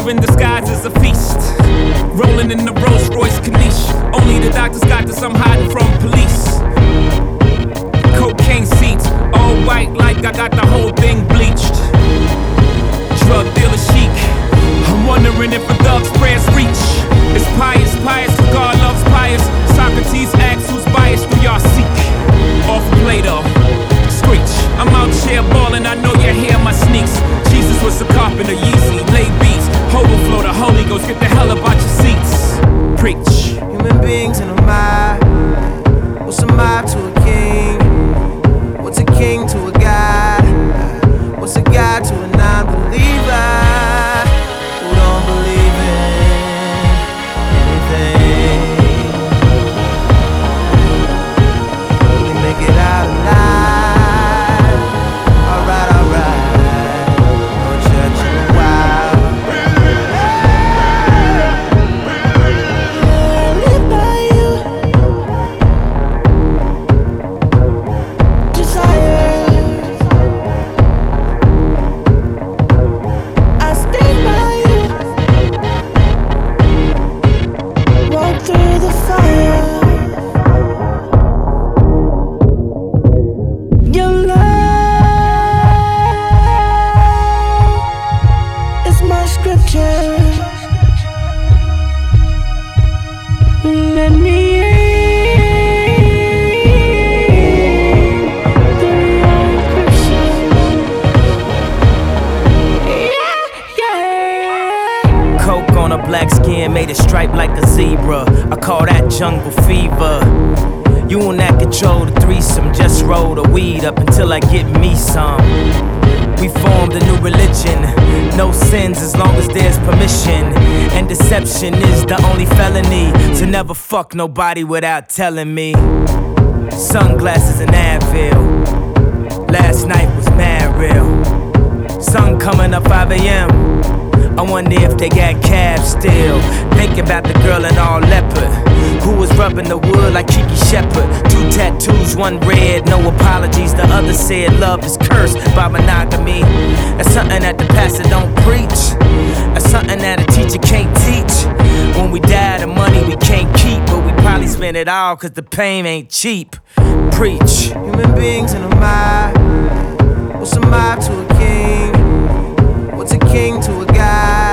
Pleasure in disguise is a feast. Rolling in the Rolls Royce Corniche. Only the doctors got this, I'm hiding from police. Cocaine seats, all white like I got the whole thing bleached. Drug dealer chic. I'm wondering if a thug's prayers reach. It's pious, pious, God loves pious. Socrates asks who's biased, do y'all seek? Off Plato, screech. I'm out here ballin', I know you hear my sneaks. Jesus was a carpenter, Yeezy, lay beats. Overflow the Holy Ghost, get the hell up out your seats. Preach. Human beings in a mob. What's a mob to a king? What's a king to a god? What's a god to a non-believer who don't believe in anything? Will he make it out alive? Alright, alright. No church in a while. Live by you. Desire. I stand by you. Walk through the fire. Your love is my scripture. Let me in through your encryption. Yeah. Coke on a black skin, made it stripe like a zebra. I call that jungle fever. You and that control the threesome. Just roll the weed up until I get me some. We formed a new religion. No sins as long as there's permission. And deception is the only felony. To never fuck nobody without telling me. Sunglasses and Advil. Last night was mad real. Sun coming up 5 a.m. I wonder if they got cabs still. Thinking about the girl in all leopard who was rubbing the wood like Kiki Shepard. 2 tattoos, 1 red, no apologies. The other said love is cursed by monogamy. That's something that the pastor don't preach. That's something that a teacher can't teach. When we die, the money we can't keep, but we probably spend it all cause the pain ain't cheap. Preach. Human beings in a mob. What's a mob to a king? What's a king to a god?